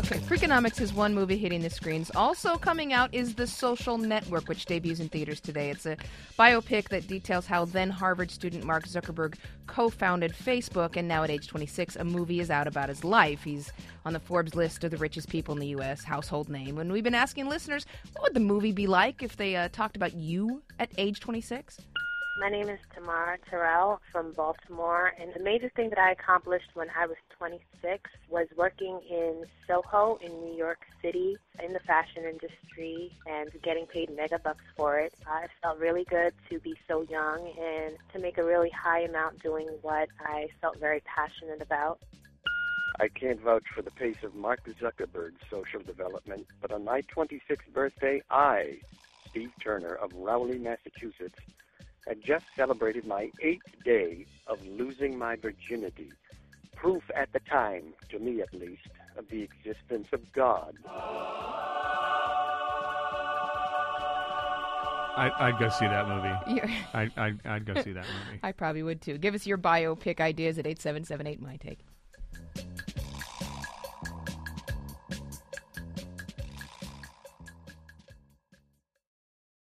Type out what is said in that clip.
Okay, Freakonomics is one movie hitting the screens. Also coming out is The Social Network, which debuts in theaters today. It's a biopic that details how then Harvard student Mark Zuckerberg co-founded Facebook, and now at age 26, a movie is out about his life. He's on the Forbes list of the richest people in the U.S., household name. And we've been asking listeners, what would the movie be like if they talked about you at age 26? My name is Tamara Terrell from Baltimore, and the major thing that I accomplished when I was 26 was working in Soho in New York City in the fashion industry and getting paid mega bucks for it. It felt really good to be so young and to make a really high amount doing what I felt very passionate about. I can't vouch for the pace of Mark Zuckerberg's social development, but on my 26th birthday, I, Steve Turner of Rowley, Massachusetts, had just celebrated my 8th day of losing my virginity. Proof at the time, to me at least, of the existence of God. I'd go see that movie. Yeah. I'd go see that movie. I probably would too. Give us your biopic ideas at 8778 My Take.